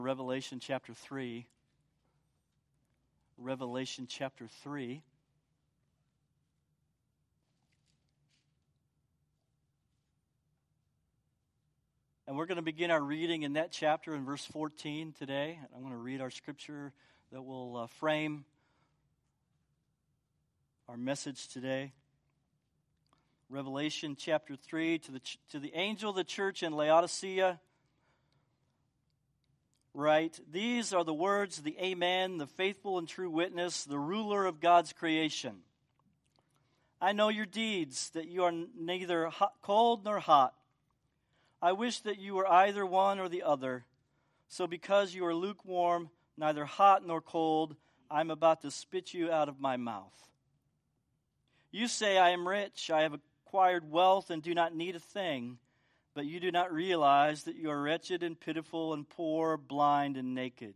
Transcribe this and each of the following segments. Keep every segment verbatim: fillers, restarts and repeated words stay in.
Revelation chapter three. Revelation chapter three. And we're going to begin our reading in that chapter in verse fourteen today. I'm going to read our scripture that will uh, frame our message today. Revelation chapter three, to the ch- to the angel of the church in Laodicea, write, "These are the words of the Amen, the faithful and true witness, the ruler of God's creation. I know your deeds, that you are neither hot, cold nor hot. I wish that you were either one or the other. So because you are lukewarm, neither hot nor cold, I am about to spit you out of my mouth. You say, I am rich, I have acquired wealth and do not need a thing, but you do not realize that you are wretched and pitiful and poor, blind and naked.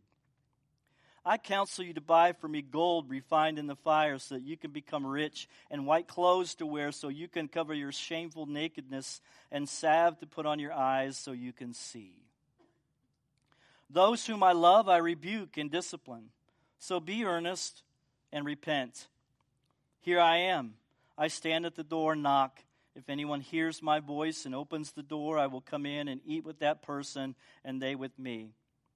I counsel you to buy from me gold refined in the fire so that you can become rich, and white clothes to wear so you can cover your shameful nakedness, and salve to put on your eyes so you can see. Those whom I love I rebuke and discipline. So be earnest and repent. Here I am. I stand at the door and knock. If anyone hears my voice and opens the door, I will come in and eat with that person and they with me.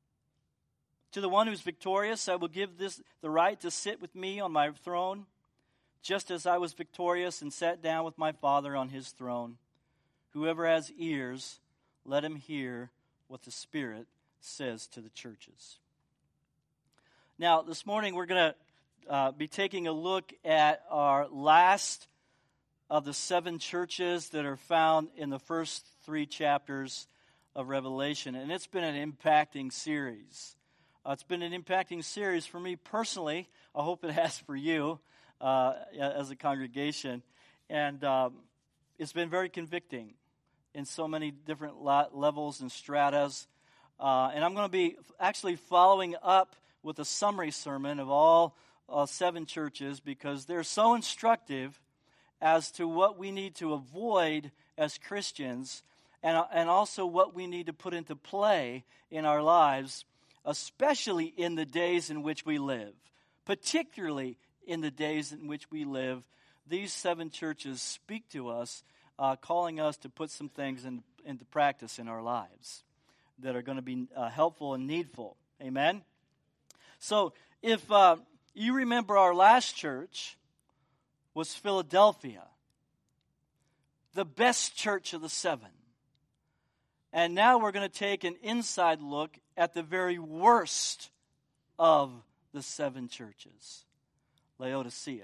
To the one who is victorious, I will give this the right to sit with me on my throne, just as I was victorious and sat down with my Father on his throne. Whoever has ears, let him hear what the Spirit says to the churches." Now, this morning we're going to uh, be taking a look at our last of the seven churches that are found in the first three chapters of Revelation. And it's been an impacting series. Uh, it's been an impacting series for me personally. I hope it has for you uh, as a congregation. And um, it's been very convicting in so many different levels and stratas. Uh, and I'm going to be actually following up with a summary sermon of all uh, seven churches because they're so instructive as to what we need to avoid as Christians and, and also what we need to put into play in our lives, especially in the days in which we live. Particularly in the days in which we live, these seven churches speak to us, uh, calling us to put some things in, into practice in our lives that are going to be uh, helpful and needful. Amen? So, if uh, you remember, our last church was Philadelphia, the best church of the seven. And now we're going to take an inside look at the very worst of the seven churches, Laodicea.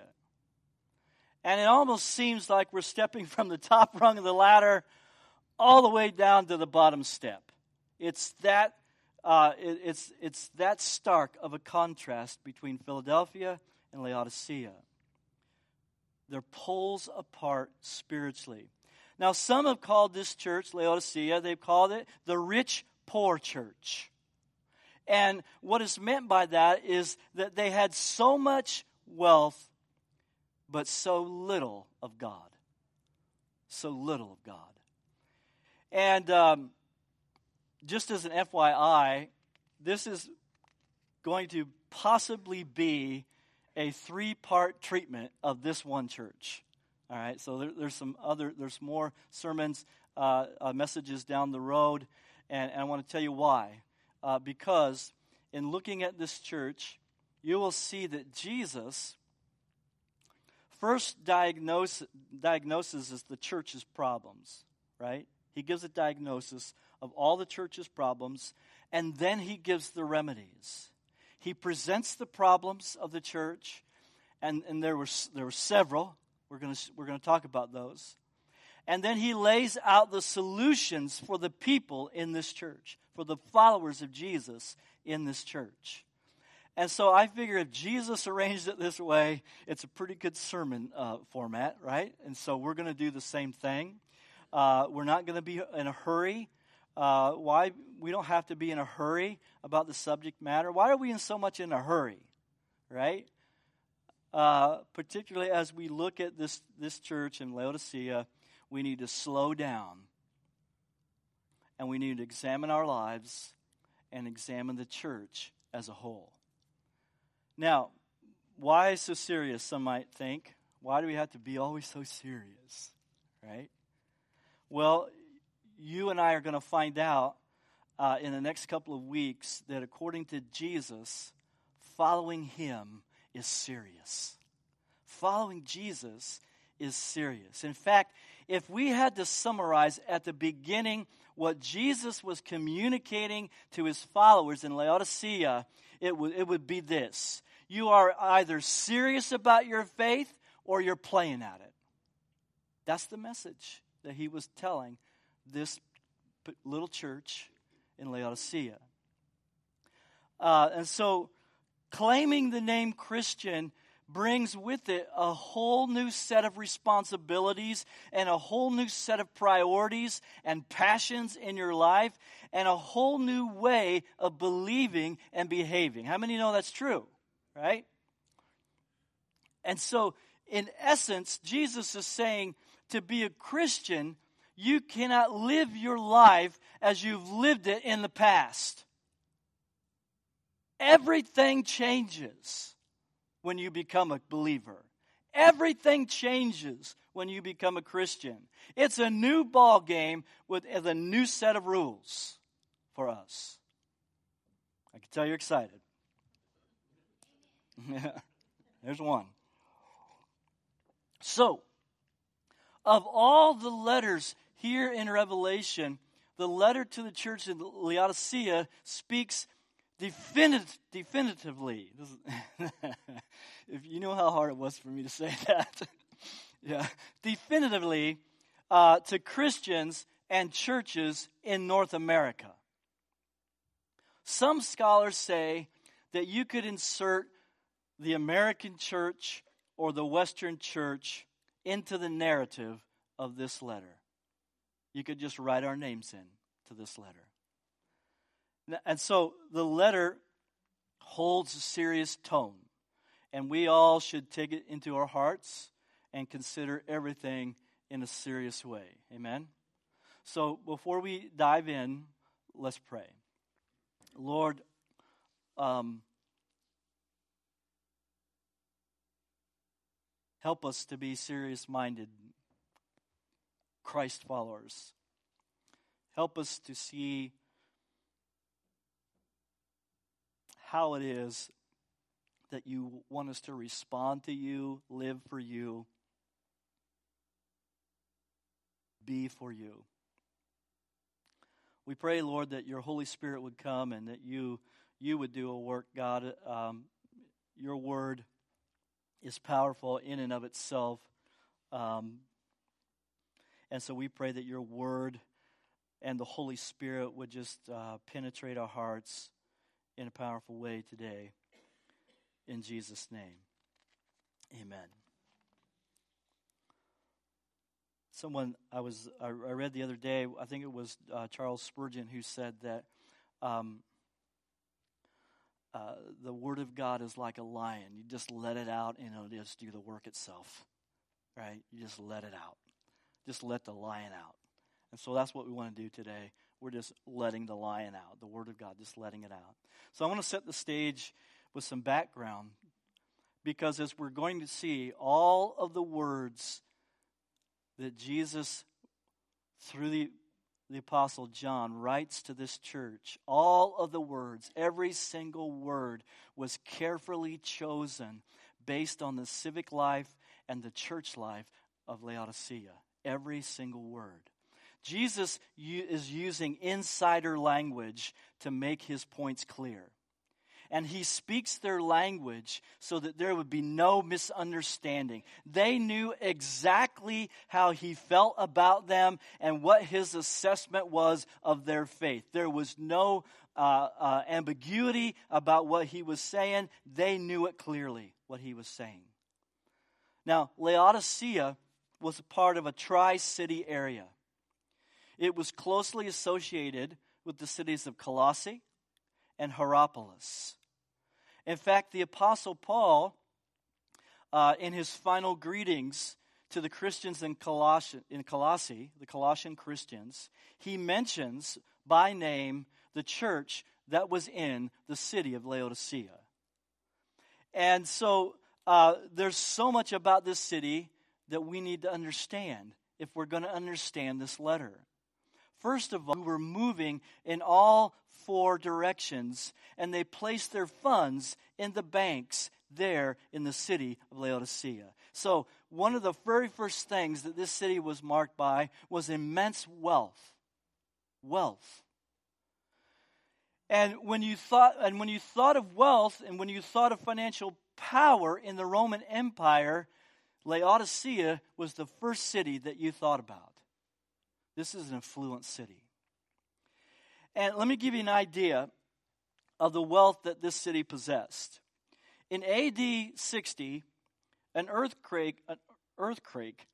And it almost seems like we're stepping from the top rung of the ladder all the way down to the bottom step. It's that uh, it, it's it's that stark of a contrast between Philadelphia and Laodicea. They're poles apart spiritually. Now, some have called this church, Laodicea, they've called it the rich poor church. And what is meant by that is that they had so much wealth, but so little of God. So little of God. And um, just as an F Y I, this is going to possibly be a three-part treatment of this one church. All right, so there, there's some other, there's more sermons, uh, uh, messages down the road, and, and I want to tell you why. Uh, because in looking at this church, you will see that Jesus first diagnose, diagnoses the church's problems, right? He gives a diagnosis of all the church's problems, and then he gives the remedies. He presents the problems of the church, and, and there were there were several. We're going to we're going to talk about those. And then he lays out the solutions for the people in this church, for the followers of Jesus in this church. And so I figure if Jesus arranged it this way, it's a pretty good sermon uh, format, right? And so we're going to do the same thing. Uh, we're not going to be in a hurry. Uh, why? We don't have to be in a hurry about the subject matter. Why are we in so much in a hurry, right? Uh, particularly as we look at this, this church in Laodicea, we need to slow down. And we need to examine our lives and examine the church as a whole. Now, why so serious, some might think? Why do we have to be always so serious, right? Well, you and I are going to find out uh, in the next couple of weeks that according to Jesus, following him is serious. Following Jesus is serious. In fact, if we had to summarize at the beginning what Jesus was communicating to his followers in Laodicea, it would, it would be this. You are either serious about your faith or you're playing at it. That's the message that he was telling this little church in Laodicea. Uh, and so claiming the name Christian brings with it a whole new set of responsibilities and a whole new set of priorities and passions in your life and a whole new way of believing and behaving. How many know that's true, right? And so, in essence, Jesus is saying to be a Christian, you cannot live your life as you've lived it in the past. Everything changes when you become a believer. Everything changes when you become a Christian. It's a new ball game with a new set of rules for us. I can tell you're excited. There's one. So, of all the letters here in Revelation, the letter to the church in Laodicea speaks Definit- definitively. If you know how hard it was for me to say that. yeah. Definitively uh, to Christians and churches in North America. Some scholars say that you could insert the American church or the Western church into the narrative of this letter. You could just write our names in to this letter. And so the letter holds a serious tone, and we all should take it into our hearts and consider everything in a serious way. Amen? So before we dive in, let's pray. Lord, um, help us to be serious-minded Christ followers. Help us to see how it is that you want us to respond to you, live for you, be for you. We pray, Lord, that your Holy Spirit would come and that you you would do a work, God. Um, your word is powerful in and of itself. Um, and so we pray that your word and the Holy Spirit would just uh, penetrate our hearts in a powerful way today. In Jesus' name, amen. Someone I was I read the other day, I think it was uh, Charles Spurgeon, who said that um, uh, the Word of God is like a lion. You just let it out and it'll just do the work itself, right? You just let it out. Just let the lion out. And so that's what we want to do today. We're just letting the lion out, the Word of God, just letting it out. So I want to set the stage with some background, because as we're going to see, all of the words that Jesus, through the, the Apostle John, writes to this church, all of the words, every single word was carefully chosen based on the civic life and the church life of Laodicea. Every single word. Jesus is using insider language to make his points clear. And he speaks their language so that there would be no misunderstanding. They knew exactly how he felt about them and what his assessment was of their faith. There was no uh, uh, ambiguity about what he was saying. They knew it clearly, what he was saying. Now, Laodicea was a part of a tri-city area. It was closely associated with the cities of Colossae and Hierapolis. In fact, the Apostle Paul, uh, in his final greetings to the Christians in Colossae, in Colossae, the Colossian Christians, he mentions by name the church that was in the city of Laodicea. And so uh, there's so much about this city that we need to understand if we're going to understand this letter. First of all, we were moving in all four directions, and they placed their funds in the banks there in the city of Laodicea. So one of the very first things that this city was marked by was immense wealth. Wealth. And when you thought and when you thought of wealth and when you thought of financial power in the Roman Empire, Laodicea was the first city that you thought about. This is an affluent city. And let me give you an idea of the wealth that this city possessed. In A D sixty, an earthquake, an earthquake,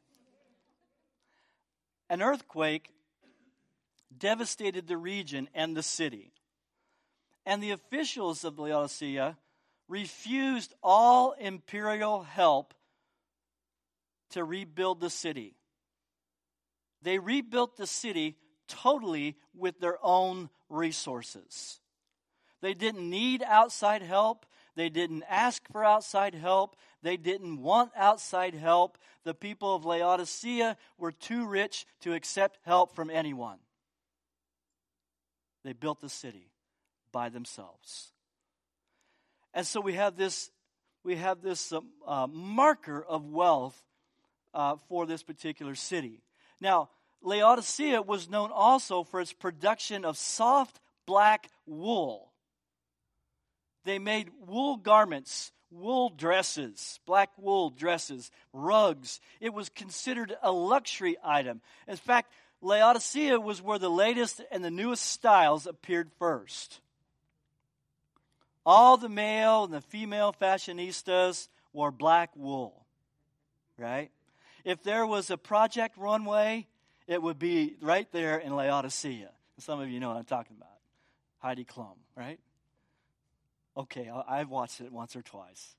an earthquake devastated the region and the city. And the officials of Laodicea refused all imperial help to rebuild the city. They rebuilt the city totally with their own resources. They didn't need outside help. They didn't ask for outside help. They didn't want outside help. The people of Laodicea were too rich to accept help from anyone. They built the city by themselves. And so we have this, we have this uh, uh, marker of wealth uh, for this particular city. Now, Laodicea was known also for its production of soft black wool. They made wool garments, wool dresses, black wool dresses, rugs. It was considered a luxury item. In fact, Laodicea was where the latest and the newest styles appeared first. All the male and the female fashionistas wore black wool, right? If there was a project runway, it would be right there in Laodicea. Some of you know what I'm talking about. Heidi Klum, right? Okay, I've watched it once or twice.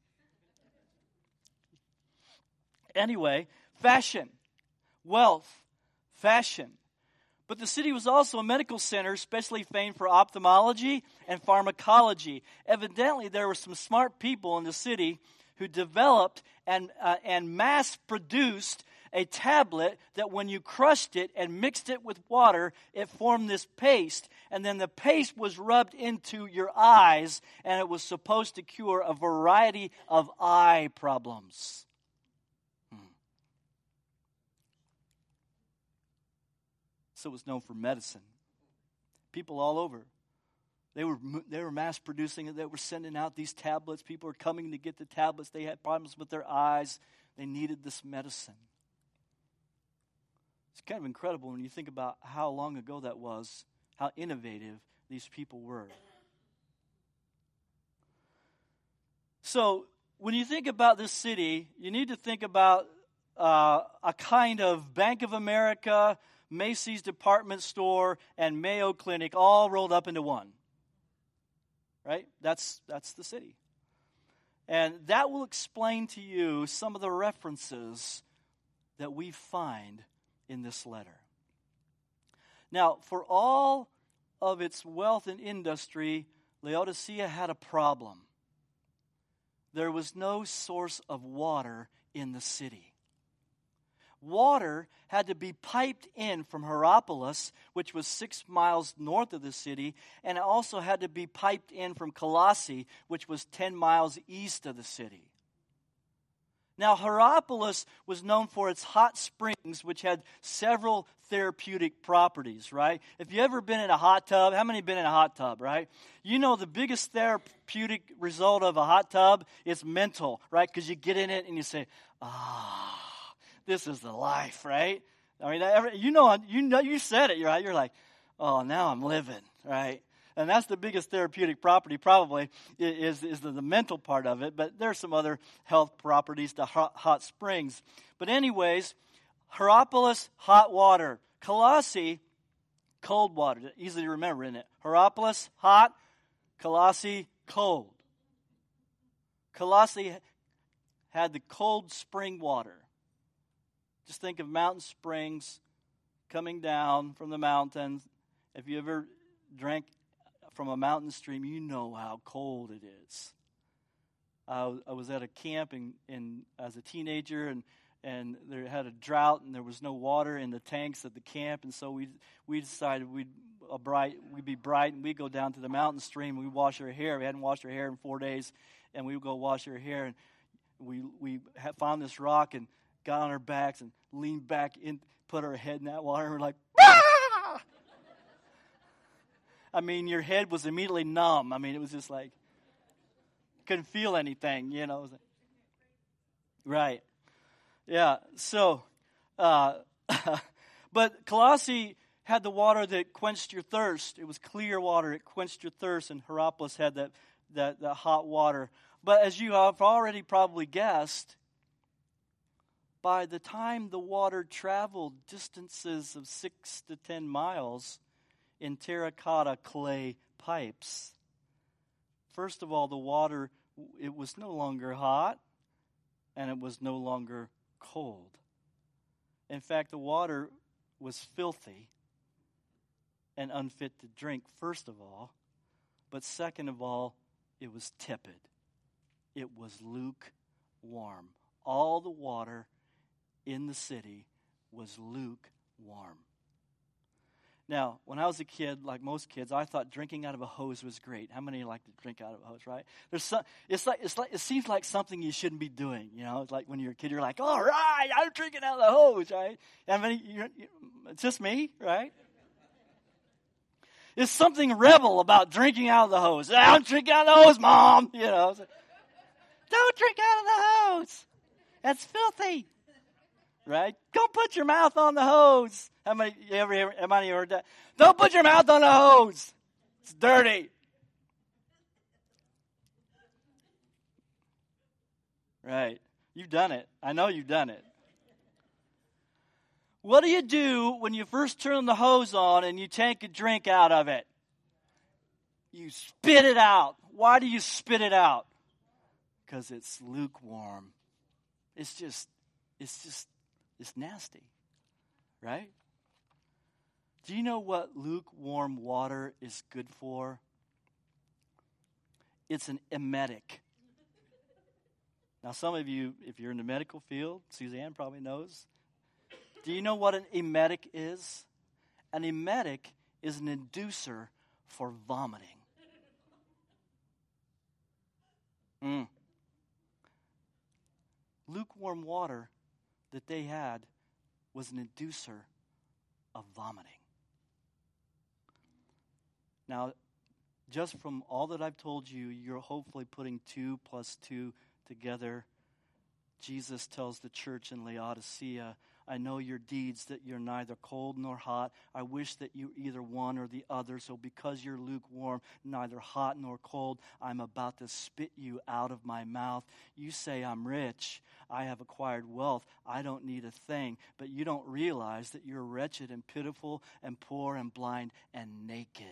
Anyway, fashion, wealth, fashion. But the city was also a medical center, especially famed for ophthalmology and pharmacology. Evidently, there were some smart people in the city who developed and uh, and mass-produced a tablet that when you crushed it and mixed it with water, it formed this paste. And then the paste was rubbed into your eyes, and it was supposed to cure a variety of eye problems. Hmm. So it was known for medicine. People all over. They were they were mass producing it. They were sending out these tablets. People were coming to get the tablets. They had problems with their eyes. They needed this medicine. It's kind of incredible when you think about how long ago that was, how innovative these people were. So when you think about this city, you need to think about uh, a kind of Bank of America, Macy's department store, and Mayo Clinic all rolled up into one. Right? That's that's the city. And that will explain to you some of the references that we find in this letter. Now, for all of its wealth and industry, Laodicea had a problem. There was no source of water in the city. Water had to be piped in from Hierapolis, which was six miles north of the city, and it also had to be piped in from Colossae, which was ten miles east of the city. Now, Hierapolis was known for its hot springs, which had several therapeutic properties, right? If you've ever been in a hot tub, how many have been in a hot tub, right? You know the biggest therapeutic result of a hot tub is mental, right? Because you get in it and you say, ah. This is the life, right? I mean, every, you know, you know, you said it, right? You're like, oh, now I'm living, right? And that's the biggest therapeutic property, probably, is is the, the mental part of it. But there's some other health properties to hot, hot springs. But anyways, Hierapolis, hot water. Colossae, cold water. Easy to remember, isn't it? Hierapolis, hot. Colossae, cold. Colossae had the cold spring water. Just think of mountain springs coming down from the mountains. If you ever drank from a mountain stream, you know how cold it is. Uh, I was at a camp in, in as a teenager, and and they had a drought, and there was no water in the tanks at the camp, and so we we decided we'd a bright we'd be bright, and we'd go down to the mountain stream. And we'd wash our hair. We hadn't washed our hair in four days, and we would go wash our hair. And we we had found this rock and got on our backs and leaned back in, put our head in that water, and we're like, ah! I mean, your head was immediately numb. I mean, it was just like, couldn't feel anything, you know. It was like, right. Yeah, so, uh, but Colossae had the water that quenched your thirst. It was clear water. It quenched your thirst, and Hierapolis had that, that, that hot water. But as you have already probably guessed, by the time the water traveled distances of six to ten miles in terracotta clay pipes, first of all, the water, it was no longer hot, and it was no longer cold. In fact, the water was filthy and unfit to drink, first of all. But second of all, it was tepid. It was lukewarm. All the water in the city was lukewarm. Now, when I was a kid, like most kids, I thought drinking out of a hose was great. How many like to drink out of a hose, right? There's some, it's like it's like it seems like something you shouldn't be doing. You know, it's like when you're a kid, you're like, "All right, I'm drinking out of the hose," right? I mean, you're, you're, it's just me, right? There's something rebel about drinking out of the hose. I'm drinking out of the hose, Mom. You know, it's like, don't drink out of the hose. That's filthy. Right? Don't put your mouth on the hose. How many you ever heard, how many heard that? Don't put your mouth on the hose. It's dirty. Right. You've done it. I know you've done it. What do you do when you first turn the hose on and you take a drink out of it? You spit it out. Why do you spit it out? Because it's lukewarm. It's just, it's just, it's nasty, right? Do you know what lukewarm water is good for? It's an emetic. Now, some of you, if you're in the medical field, Suzanne probably knows. Do you know what an emetic is? An emetic is an inducer for vomiting. Mm. Lukewarm water that they had was an inducer of vomiting. Now, just from all that I've told you, you're hopefully putting two plus two together. Jesus tells the church in Laodicea, I know your deeds, that you're neither cold nor hot. I wish that you either one or the other. So because you're lukewarm, neither hot nor cold, I'm about to spit you out of my mouth. You say, I'm rich. I have acquired wealth. I don't need a thing. But you don't realize that you're wretched and pitiful and poor and blind and naked.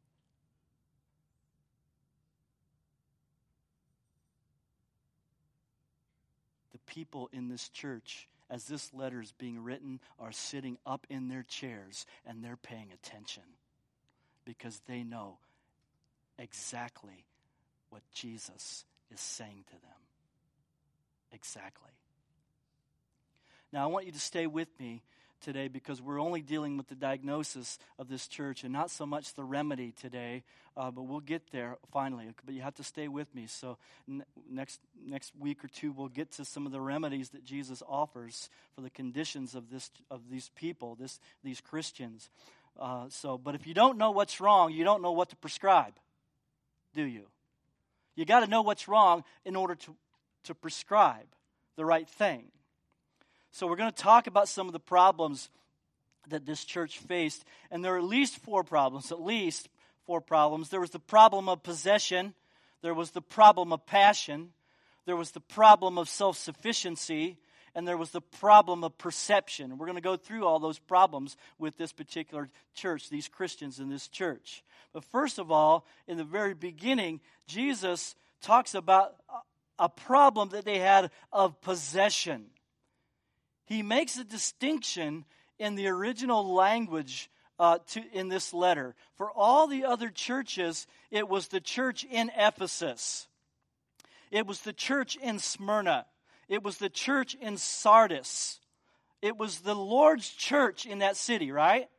The people in this church, as this letter is being written, are sitting up in their chairs and they're paying attention because they know exactly what Jesus is saying to them. Exactly. Now, I want you to stay with me today because we're only dealing with the diagnosis of this church and not so much the remedy today, uh, but we'll get there finally. But you have to stay with me. So n- next next week or two, we'll get to some of the remedies that Jesus offers for the conditions of this of these people, this these Christians. Uh, so, but if you don't know what's wrong, you don't know what to prescribe, do you? You got to know what's wrong in order to to prescribe the right thing. So we're going to talk about some of the problems that this church faced. And there are at least four problems, at least four problems. There was the problem of possession. There was the problem of passion. There was the problem of self-sufficiency. And there was the problem of perception. We're going to go through all those problems with this particular church, these Christians in this church. But first of all, in the very beginning, Jesus talks about a problem that they had of possession. He makes a distinction in the original language uh, to in this letter. For all the other churches, it was the church in Ephesus. It was the church in Smyrna. It was the church in Sardis. It was the Lord's church in that city, right?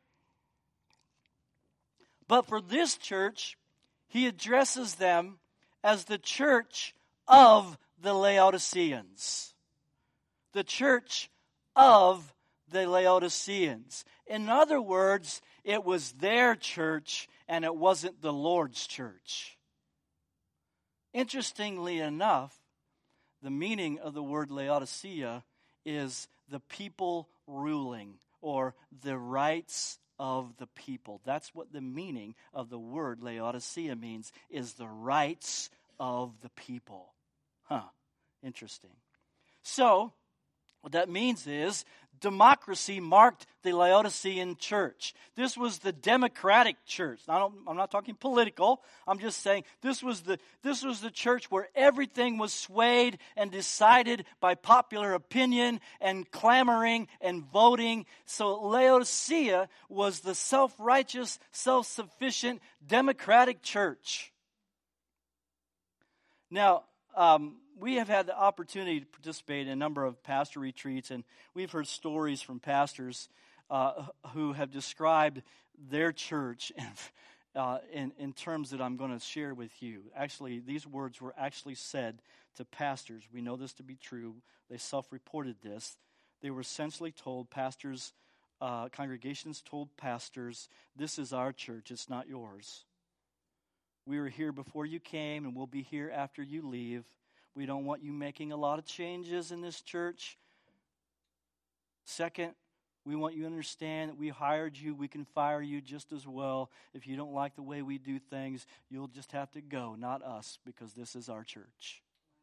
But for this church, he addresses them as the church of the Laodiceans. The church of the Laodiceans. In other words, it was their church and it wasn't the Lord's church. Interestingly enough, the meaning of the word Laodicea is the people ruling, or the rights of the people. That's what the meaning of the word Laodicea means, is the rights of the people. Huh, interesting. So, what that means is democracy marked the Laodicean church. This was the democratic church. I don't, I'm not talking political. I'm just saying this was the this was the church where everything was swayed and decided by popular opinion and clamoring and voting. So Laodicea was the self-righteous, self-sufficient, democratic church. Now, um, we have had the opportunity to participate in a number of pastor retreats, and we've heard stories from pastors uh, who have described their church in, uh, in, in terms that I'm going to share with you. Actually, these words were actually said to pastors. We know this to be true. They self-reported this. They were essentially told, pastors, uh, congregations told pastors, this is our church, it's not yours. We were here before you came, and we'll be here after you leave. We don't want you making a lot of changes in this church. Second, we want you to understand that we hired you. We can fire you just as well. If you don't like the way we do things, you'll just have to go, not us, because this is our church.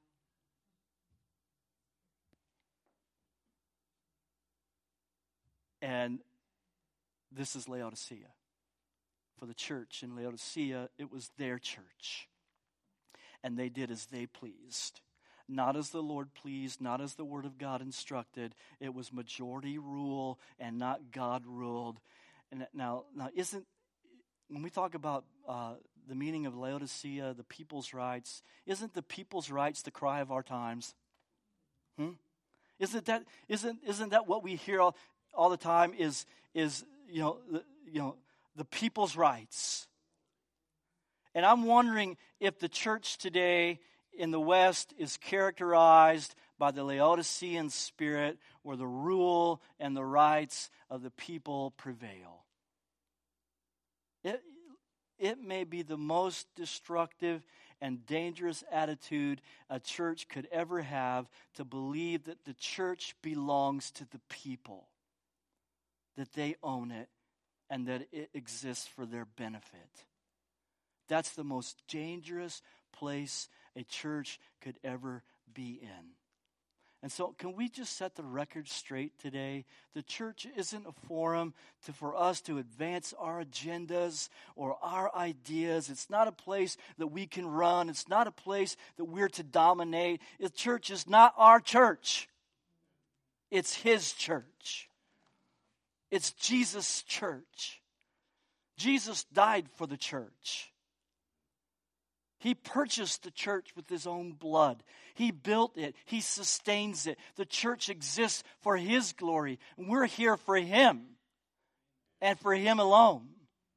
And this is Laodicea. For the church in Laodicea, it was their church. And they did as they pleased. Not as the Lord pleased, not as the Word of God instructed. It was majority rule and not God ruled. And now, now isn't, when we talk about uh, the meaning of Laodicea, the people's rights, isn't the people's rights the cry of our times? Hmm? Isn't that, isn't, isn't that what we hear all, all the time is, is you know, the, you know, the people's rights? And I'm wondering if the church today in the West is characterized by the Laodicean spirit, where the rule and the rights of the people prevail. It, it may be the most destructive and dangerous attitude a church could ever have, to believe that the church belongs to the people, that they own it, and that it exists for their benefit. That's the most dangerous place a church could ever be in. And so can we just set the record straight today? The church isn't a forum to, for us to advance our agendas or our ideas. It's not a place that we can run. It's not a place that we're to dominate. The church is not our church. It's His church. It's Jesus' church. Jesus died for the church. He purchased the church with His own blood. He built it. He sustains it. The church exists for His glory. And we're here for Him and for Him alone.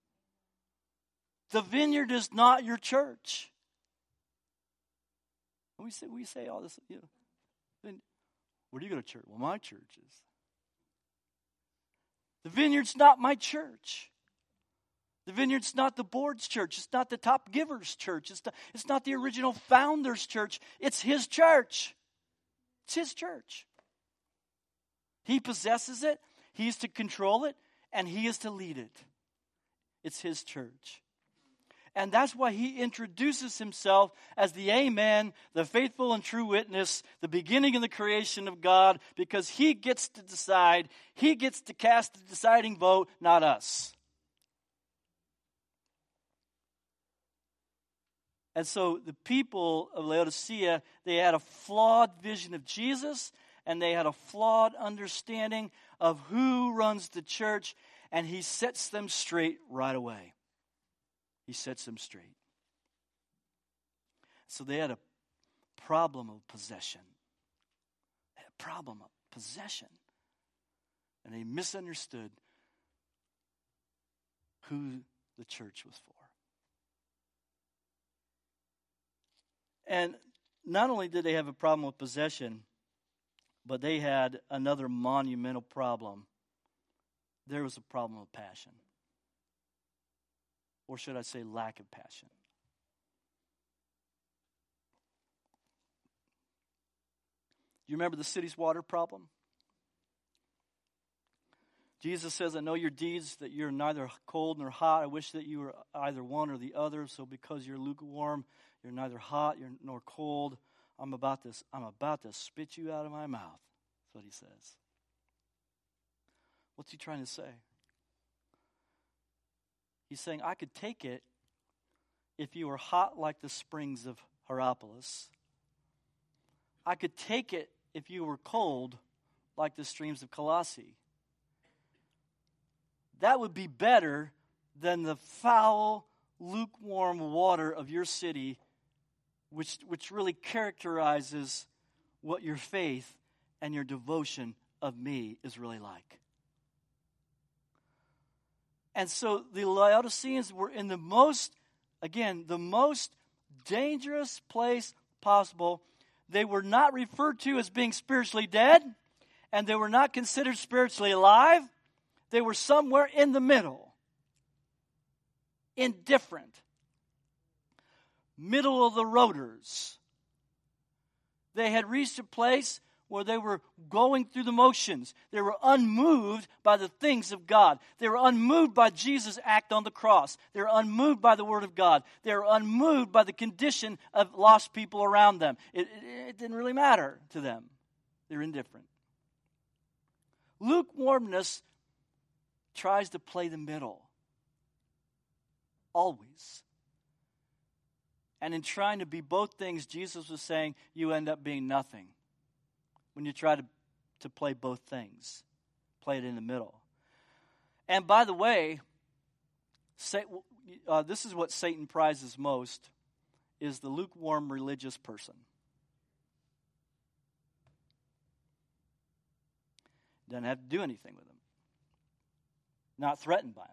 The vineyard is not your church. We say, we say all this, you know, where do you go to church? Well, my church is. The vineyard's not my church. The vineyard's not the board's church. It's not the top giver's church. It's, the, it's not the original founder's church. It's His church. It's His church. He possesses it. He is to control it. And He is to lead it. It's His church. And that's why He introduces Himself as the Amen, the faithful and true witness, the beginning of the creation of God, because He gets to decide. He gets to cast the deciding vote, not us. And so the people of Laodicea, they had a flawed vision of Jesus, and they had a flawed understanding of who runs the church, And he sets them straight right away. He sets them straight. So they had a problem of possession. They had a problem of possession. And they misunderstood who the church was for. And not only did they have a problem with possession, but they had another monumental problem. There was a problem of passion. Or should I say lack of passion. You remember the city's water problem? Jesus says, I know your deeds, that you're neither cold nor hot. I wish that you were either one or the other. So because you're lukewarm, you're neither hot you're nor cold. I'm about to, I'm about to spit you out of my mouth. That's what he says. What's he trying to say? He's saying, I could take it if you were hot like the springs of Hierapolis. I could take it if you were cold like the streams of Colossae. That would be better than the foul, lukewarm water of your city, which, which really characterizes what your faith and your devotion of me is really like. And so the Laodiceans were in the most, again, the most dangerous place possible. They were not referred to as being spiritually dead, and they were not considered spiritually alive. They were somewhere in the middle. Indifferent. Middle of the roaders. They had reached a place where they were going through the motions. They were unmoved by the things of God. They were unmoved by Jesus' act on the cross. They were unmoved by the Word of God. They were unmoved by the condition of lost people around them. It, it, it didn't really matter to them. They were indifferent. Lukewarmness tries to play the middle. Always. And in trying to be both things, Jesus was saying, you end up being nothing. When you try to, to play both things. Play it in the middle. And by the way, say, uh, this is what Satan prizes most, is the lukewarm religious person. Doesn't have to do anything with them. Not threatened by them.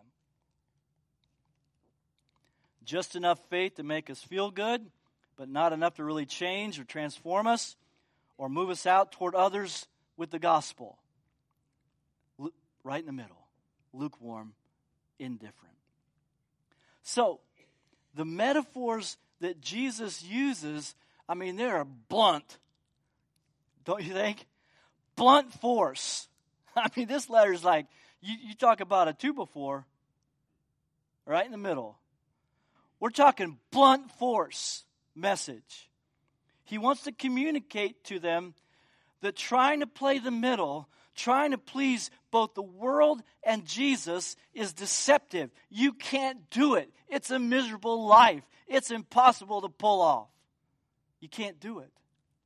Just enough faith to make us feel good, but not enough to really change or transform us or move us out toward others with the gospel. Lu- right in the middle. Lukewarm, indifferent. So, the metaphors that Jesus uses, I mean, they're blunt. Don't you think? Blunt force. I mean, this letter is like, you, you talk about a two before, right in the middle. We're talking blunt force message. He wants to communicate to them that trying to play the middle, trying to please both the world and Jesus is deceptive. You can't do it. It's a miserable life. It's impossible to pull off. You can't do it.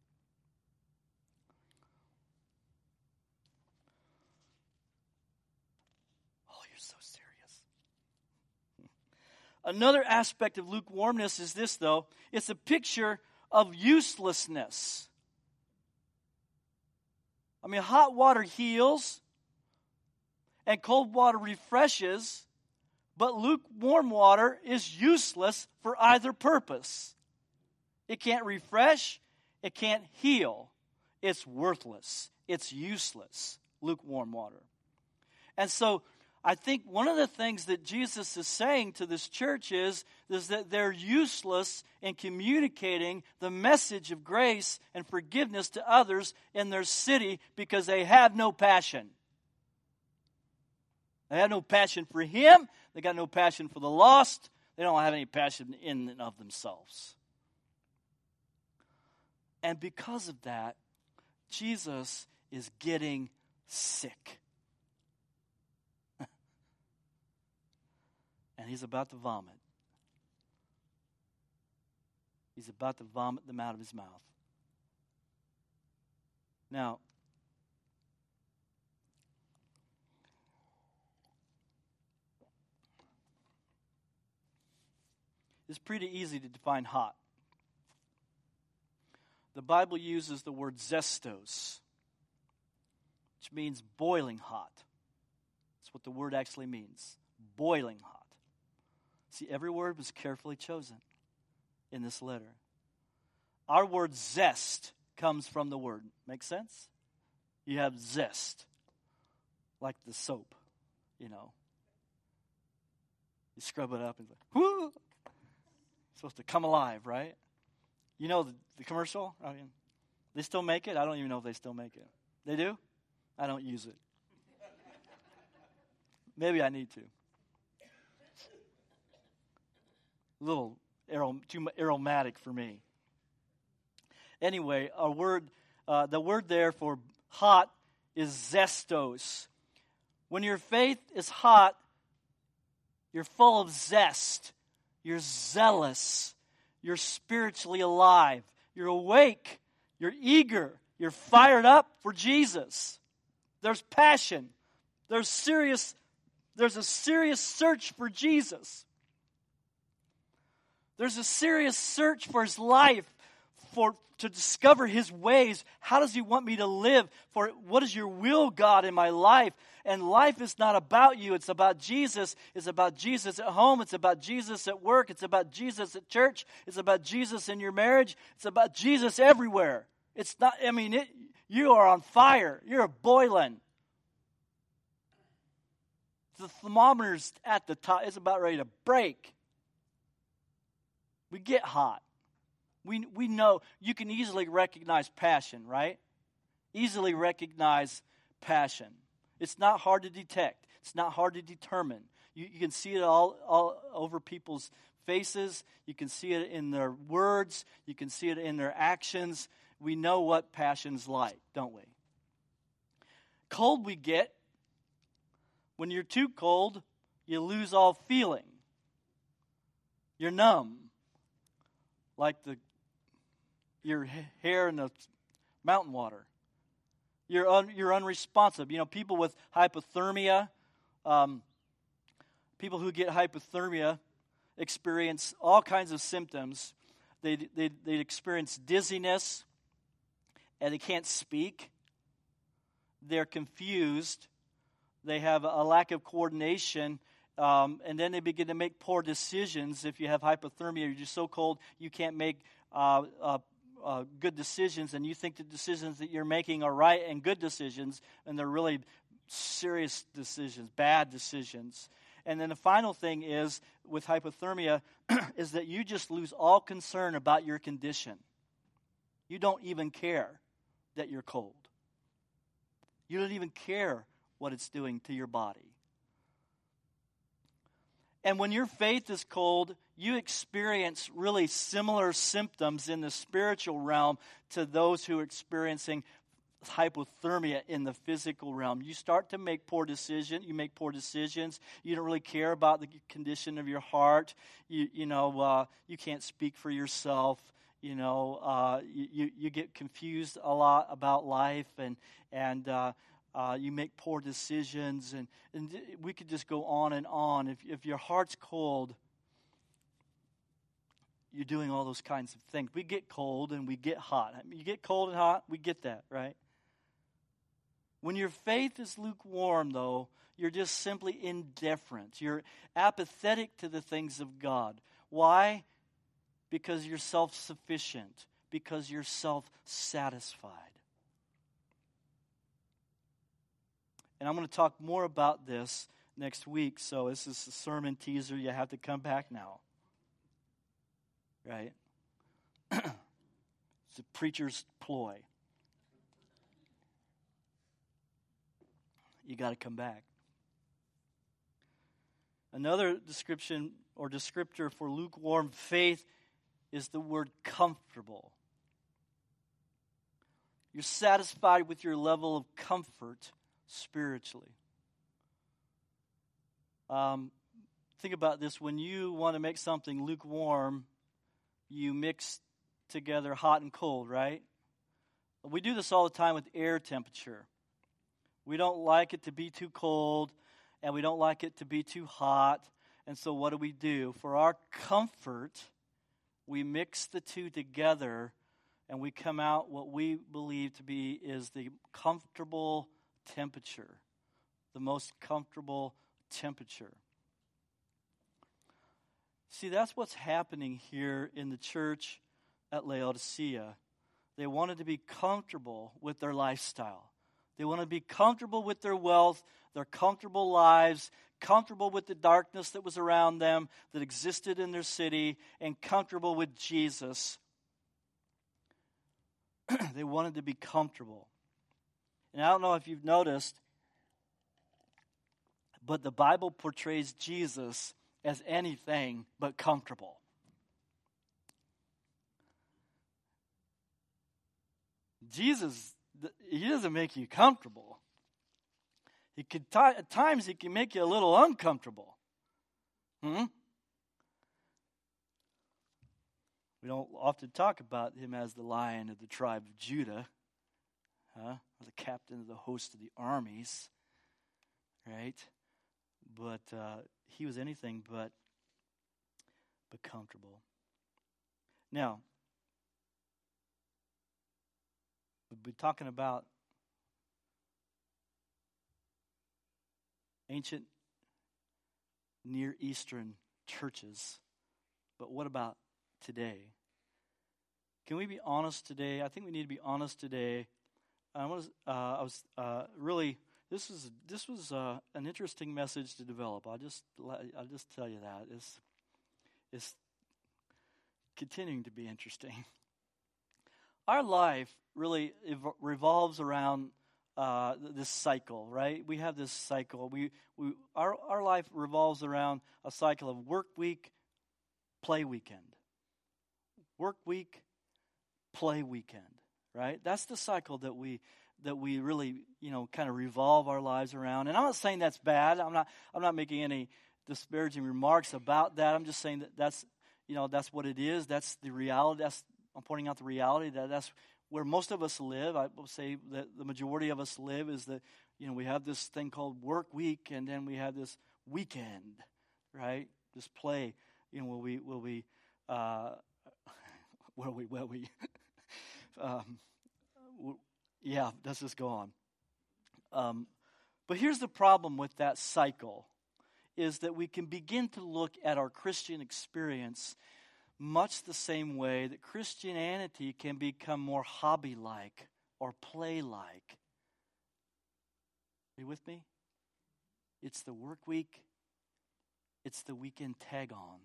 Oh, you're so serious. Another aspect of lukewarmness is this, though. It's a picture of uselessness. I mean, hot water heals and cold water refreshes, but lukewarm water is useless for either purpose. It can't refresh, it can't heal. It's worthless. It's useless, lukewarm water. And so I think one of the things that Jesus is saying to this church is, is that they're useless in communicating the message of grace and forgiveness to others in their city because they have no passion. They have no passion for Him. They got no passion for the lost. They don't have any passion in and of themselves. And because of that, Jesus is getting sick. And He's about to vomit. He's about to vomit them out of His mouth. Now, is pretty easy to define hot. The Bible uses the word zestos, which means boiling hot. That's what the word actually means, boiling hot. See, every word was carefully chosen in this letter. Our word zest comes from the word. Make sense? You have zest, like the soap, you know. You scrub it up and it's like, whoo! It's supposed to come alive, right? You know the, the commercial? I mean, they still make it? I don't even know if they still make it. They do? I don't use it. Maybe I need to. A little arom- too aromatic for me. Anyway, a word, uh, the word there for hot is zestos. When your faith is hot, you're full of zest. You're zealous. You're spiritually alive. You're awake. You're eager. You're fired up for Jesus. There's passion. There's serious, there's a serious search for Jesus. There's a serious search for his life, for to discover his ways. How does he want me to live? For what is your will, God, in my life? And life is not about you. It's about Jesus. It's about Jesus at home. It's about Jesus at work. It's about Jesus at church. It's about Jesus in your marriage. It's about Jesus everywhere. It's not, I mean, it, you are on fire. You're boiling. The thermometer's at the top. It's about ready to break. We get hot. We we know you can easily recognize passion, right? Easily recognize passion. It's not hard to detect. It's not hard to determine. You, you can see it all, all over people's faces. You can see it in their words. You can see it in their actions. We know what passion's like, don't we? Cold we get. When you're too cold, you lose all feeling. You're numb. Like the your hair in the mountain water. You're un, you're unresponsive. You know, people with hypothermia, um, people who get hypothermia experience all kinds of symptoms. They they they experience dizziness, and they can't speak. They're confused. They have a lack of coordination. Um, and then they begin to make poor decisions. If you have hypothermia, you're just so cold, you can't make uh, uh, uh, good decisions, and you think the decisions that you're making are right and good decisions, and they're really serious decisions, bad decisions. And then the final thing is, with hypothermia, is that you just lose all concern about your condition. You don't even care that you're cold. You don't even care what it's doing to your body. And when your faith is cold, you experience really similar symptoms in the spiritual realm to those who are experiencing hypothermia in the physical realm. You start to make poor decisions. You make poor decisions. You don't really care about the condition of your heart. You you know uh, you can't speak for yourself. You know uh, you you get confused a lot about life, and and. Uh, Uh, you make poor decisions, and, and we could just go on and on. If, if your heart's cold, you're doing all those kinds of things. We get cold and we get hot. I mean, you get cold and hot, we get that, right? When your faith is lukewarm, though, you're just simply indifferent. You're apathetic to the things of God. Why? Because you're self-sufficient, because you're self-satisfied. And I'm going to talk more about this next week, so this is a sermon teaser. You have to come back now. Right? It's a preacher's ploy. You got to come back. Another description or descriptor for lukewarm faith is the word comfortable. You're satisfied with your level of comfort spiritually. Um, think about this. When you want to make something lukewarm, you mix together hot and cold, right? We do this all the time with air temperature. We don't like it to be too cold, and we don't like it to be too hot. And so what do we do? For our comfort, we mix the two together, and we come out what we believe to be is the comfortable temperature, the most comfortable temperature. See, that's what's happening here in the church at Laodicea. They wanted to be comfortable with their lifestyle. They want to be comfortable with their wealth, their comfortable lives, comfortable with the darkness that was around them, that existed in their city, and comfortable with Jesus. They wanted to be comfortable. And I don't know if you've noticed, but the Bible portrays Jesus as anything but comfortable. Jesus, he doesn't make you comfortable. He could t- at times he can make you a little uncomfortable. Hmm? We don't often talk about him as the Lion of the tribe of Judah, huh? Or the captain of the host of the armies, right? But uh, he was anything but but comfortable. Now, we've been talking about ancient Near Eastern churches, but what about today? Can we be honest today? I think we need to be honest today. I was, uh, I was uh, really. This was this was uh, an interesting message to develop. I'll just I'll just tell you that it's it's continuing to be interesting. Our life really ev- revolves around uh, this cycle, right? We have this cycle. We we our our life revolves around a cycle of work week, play weekend. Work week, play weekend, right? That's the cycle that we that we really, you know, kind of revolve our lives around. And I'm not saying that's bad. I'm not I'm not making any disparaging remarks about that. I'm just saying that that's, you know, that's what it is. That's the reality. That's I'm pointing out the reality that that's where most of us live. I will say that the majority of us live is that, you know, we have this thing called work week, and then we have this weekend, right? This play, you know, where we where we uh, where we where we um, yeah, let's just go on. Um, but here's the problem with that cycle, is that we can begin to look at our Christian experience much the same way that Christianity can become more hobby-like or play-like. Are you with me? It's the work week. It's the weekend tag-on.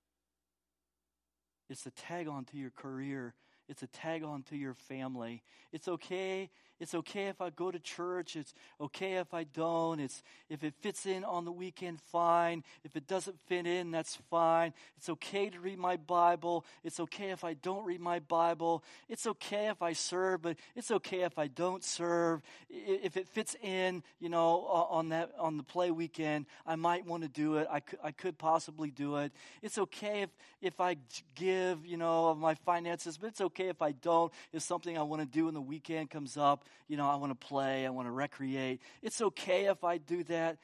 It's the tag-on to your career. It's a tag-on to your family. It's okay. It's okay if I go to church. It's okay if I don't. It's if it fits in on the weekend, fine. If it doesn't fit in, that's fine. It's okay to read my Bible. It's okay if I don't read my Bible. It's okay if I serve, but it's okay if I don't serve. If it fits in, you know, on that on the play weekend, I might want to do it. I could I could possibly do it. It's okay if if I give, you know, of my finances, but it's okay if I don't. If something I want to do when the weekend comes up, you know, I want to play, I want to recreate. It's okay if I do that.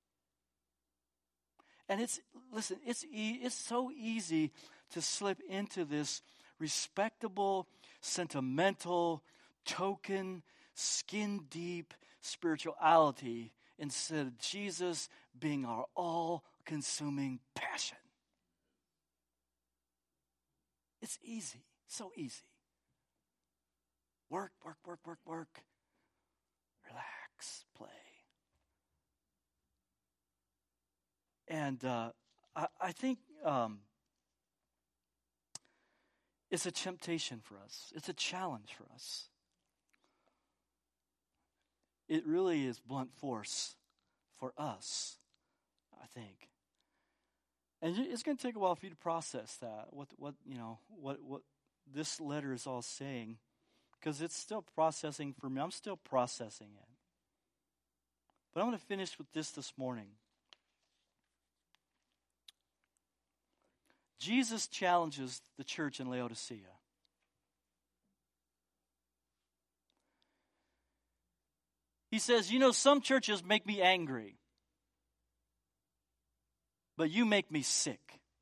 And it's, listen, it's e- it's so easy to slip into this respectable, sentimental, token, skin-deep spirituality instead of Jesus being our all-consuming passion. It's easy, so easy. Work, work, work, work, work. Relax, play. And uh, I, I think um, it's a temptation for us. It's a challenge for us. It really is blunt force for us, I think. And it's going to take a while for you to process that. What, what you know, what, what this letter is all saying. Because it's still processing for me. I'm still processing it. But I'm going to finish with this this morning. Jesus challenges the church in Laodicea. He says, you know, some churches make me angry. but you make me sick.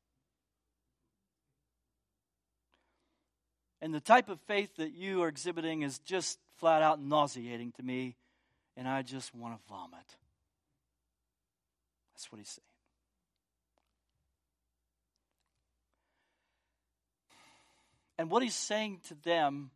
And the type of faith that you are exhibiting is just flat out nauseating to me, and I just want to vomit. That's what he's saying. And what he's saying to them,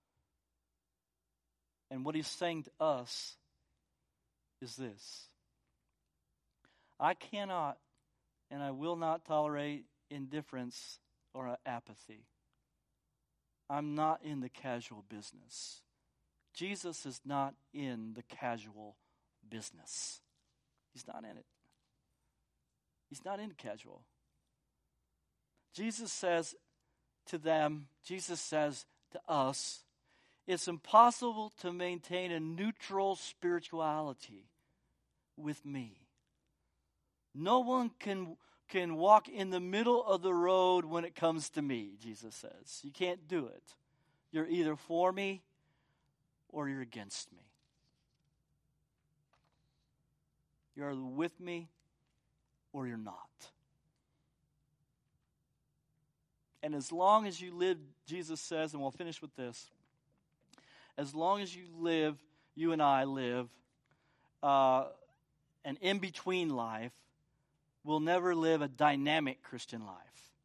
and what he's saying to us, is this. I cannot and I will not tolerate indifference or apathy. I'm not in the casual business. Jesus is not in the casual business. He's not in it. He's not in casual. Jesus says to them, Jesus says to us, it's impossible to maintain a neutral spirituality with me. No one can can walk in the middle of the road when it comes to me, Jesus says. You can't do it. You're either for me or you're against me. You're either with me or you're not. And as long as you live, Jesus says, and we'll finish with this, as long as you live, you and I live, uh, an in-between life, we'll never live a dynamic Christian life.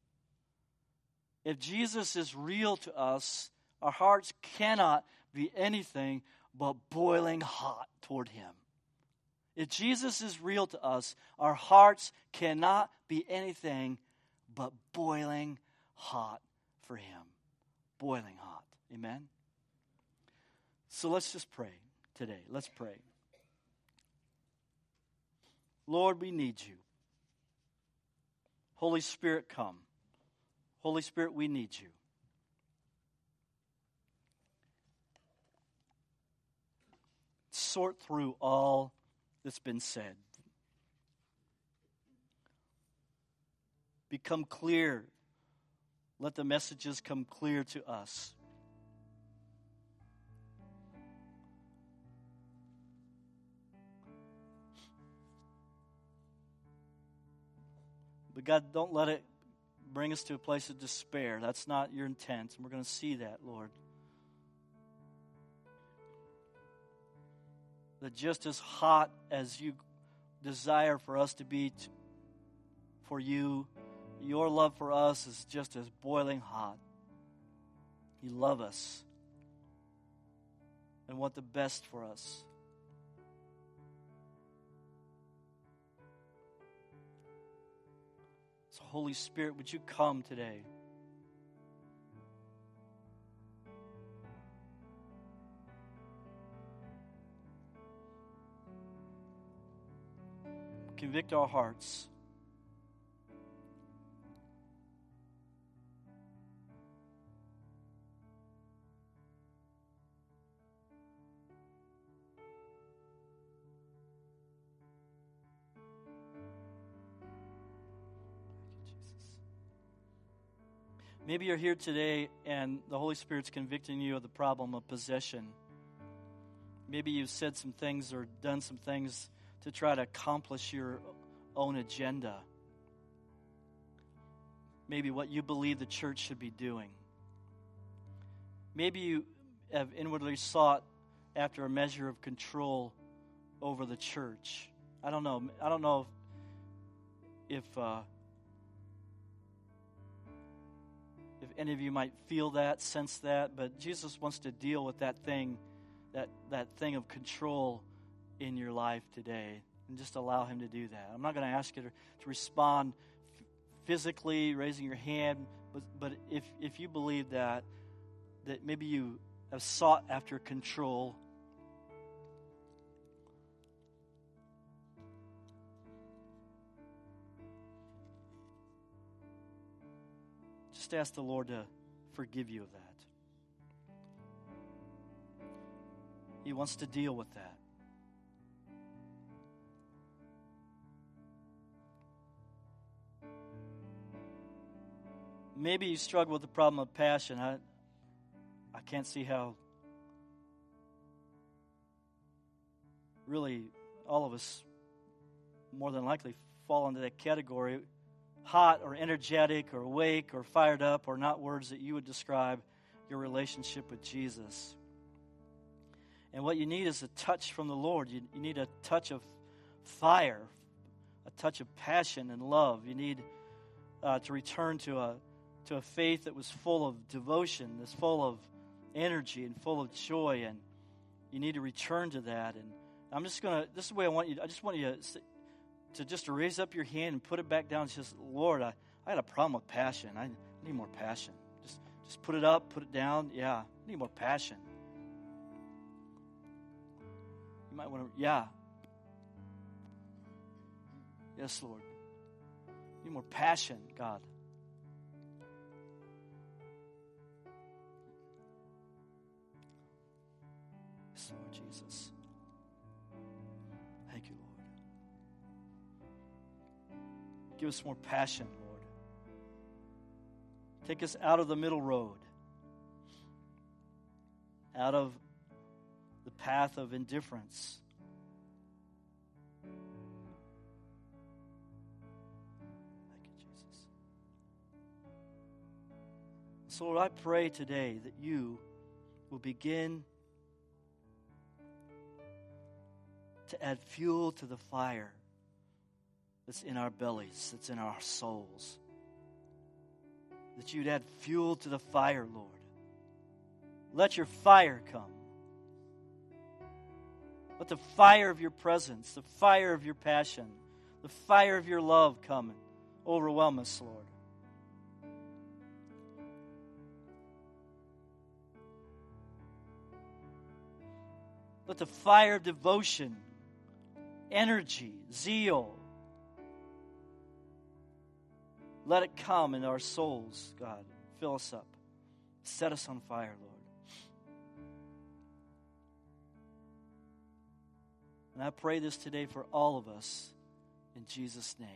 If Jesus is real to us, our hearts cannot be anything but boiling hot toward him. If Jesus is real to us, our hearts cannot be anything but boiling hot for him. Boiling hot. Amen? So let's just pray today. Let's pray. Lord, we need you. Holy Spirit, come. Holy Spirit, we need you. Sort through all that's been said. Become clear. Let the messages come clear to us. But God, don't let it bring us to a place of despair. That's not your intent, and we're going to see that, Lord. That just as hot as you desire for us to be t- for you, your love for us is just as boiling hot. You love us and want the best for us. So, Holy Spirit, would you come today? Convict our hearts. Maybe you're here today and the Holy Spirit's convicting you of the problem of possession. Maybe you've said some things or done some things to try to accomplish your own agenda. Maybe what you believe the church should be doing. Maybe you have inwardly sought after a measure of control over the church. I don't know. I don't know if, if uh, If any of you might feel that, sense that, but Jesus wants to deal with that thing, that, that thing of control in your life today, and just allow him to do that. I'm not going to ask you to, to respond f- physically, raising your hand, but, but if, if you believe that, that maybe you have sought after control, just ask the Lord to forgive you of that. He wants to deal with that. Maybe you struggle with the problem of passion. I, I can't see how really all of us more than likely fall into that category. Hot or energetic or awake or fired up are not words that you would describe your relationship with Jesus. And what you need is a touch from the Lord. You, you need a touch of fire, a touch of passion and love. You need uh, to return to a to a faith that was full of devotion, that's full of energy and full of joy, and you need to return to that. And I'm just gonna. This is the way I want you. I just want you to, to just to raise up your hand and put it back down. It's just, Lord, I, I had a problem with passion. I need more passion. Just just put it up, put it down. Yeah, I need more passion. You might want to. Yeah. Yes, Lord. I need more passion, God. Yes, Lord Jesus. Thank you, Lord. Give us more passion, Lord. Take us out of the middle road, out of the path of indifference. Thank you, Jesus. So, Lord, I pray today that you will begin to add fuel to the fire that's in our bellies, that's in our souls. That you'd add fuel to the fire, Lord. Let your fire come. Let the fire of your presence, the fire of your passion, the fire of your love come and overwhelm us, Lord. Let the fire of devotion, energy, zeal, let it come in our souls, God. Fill us up. Set us on fire, Lord. And I pray this today for all of us in Jesus' name.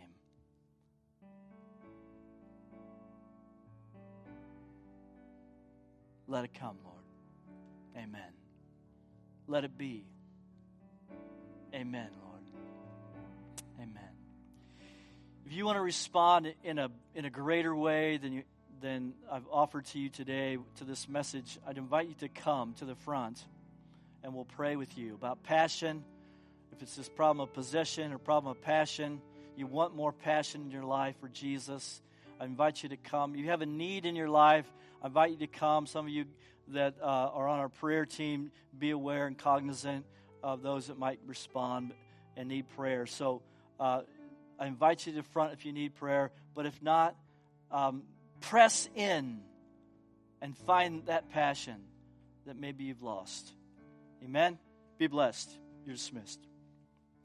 Let it come, Lord. Amen. Let it be. Amen, Lord. Amen. If you want to respond in a in a greater way than you than I've offered to you today to this message, I'd invite you to come to the front and we'll pray with you about passion. If it's this problem of possession or problem of passion, you want more passion in your life for Jesus, I invite you to come. You have a need in your life, I invite you to come. Some of you that uh, are on our prayer team, be aware and cognizant of those that might respond and need prayer. So uh, I invite you to the front if you need prayer. But if not, um, press in and find that passion that maybe you've lost. Amen? Be blessed. You're dismissed.